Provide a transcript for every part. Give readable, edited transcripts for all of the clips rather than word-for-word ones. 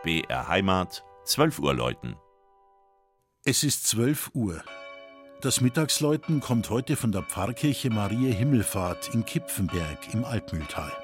BR Heimat, 12 Uhr läuten. Es ist 12 Uhr. Das Mittagsläuten kommt heute von der Pfarrkirche Mariä Himmelfahrt in Kipfenberg im Altmühltal.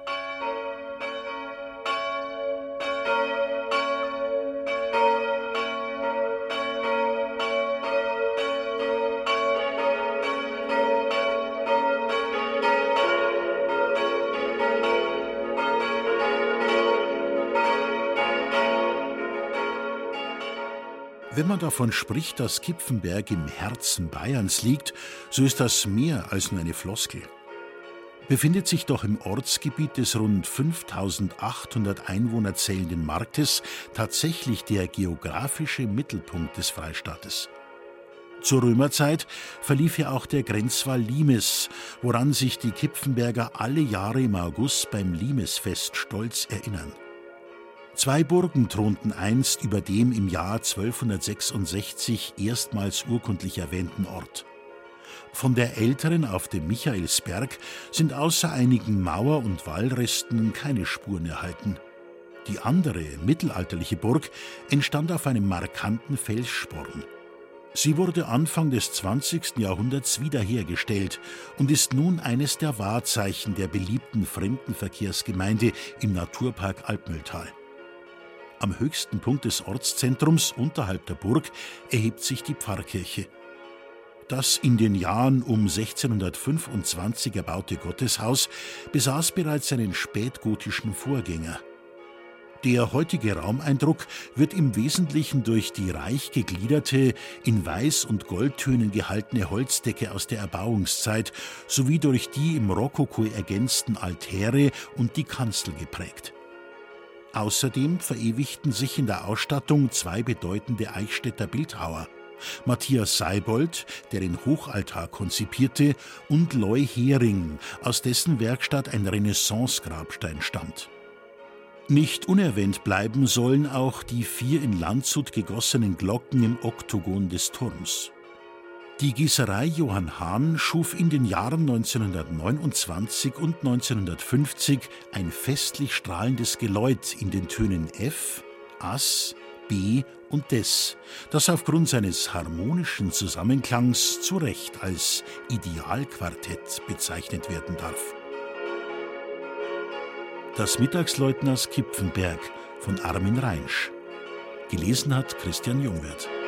Wenn man davon spricht, dass Kipfenberg im Herzen Bayerns liegt, so ist das mehr als nur eine Floskel. Befindet sich doch im Ortsgebiet des rund 5.800 Einwohner zählenden Marktes tatsächlich der geografische Mittelpunkt des Freistaates. Zur Römerzeit verlief ja auch der Grenzwall Limes, woran sich die Kipfenberger alle Jahre im August beim Limesfest stolz erinnern. 2 Burgen thronten einst über dem im Jahr 1266 erstmals urkundlich erwähnten Ort. Von der älteren auf dem Michaelsberg sind außer einigen Mauer- und Wallresten keine Spuren erhalten. Die andere, mittelalterliche Burg entstand auf einem markanten Felssporn. Sie wurde Anfang des 20. Jahrhunderts wiederhergestellt und ist nun eines der Wahrzeichen der beliebten Fremdenverkehrsgemeinde im Naturpark Altmühltal. Am höchsten Punkt des Ortszentrums unterhalb der Burg erhebt sich die Pfarrkirche. Das in den Jahren um 1625 erbaute Gotteshaus besaß bereits einen spätgotischen Vorgänger. Der heutige Raumeindruck wird im Wesentlichen durch die reich gegliederte, in Weiß- und Goldtönen gehaltene Holzdecke aus der Erbauungszeit sowie durch die im Rokoko ergänzten Altäre und die Kanzel geprägt. Außerdem verewigten sich in der Ausstattung 2 bedeutende Eichstätter Bildhauer: Matthias Seibold, der den Hochaltar konzipierte, und Leu Hering, aus dessen Werkstatt ein Renaissance-Grabstein stammt. Nicht unerwähnt bleiben sollen auch die 4 in Landshut gegossenen Glocken im Oktogon des Turms. Die Gießerei Johann Hahn schuf in den Jahren 1929 und 1950 ein festlich strahlendes Geläut in den Tönen F, As, B und Des, das aufgrund seines harmonischen Zusammenklangs zu Recht als Idealquartett bezeichnet werden darf. Das Mittagsläuten aus Kipfenberg von Armin Reinsch. Gelesen hat Christian Jungwirth.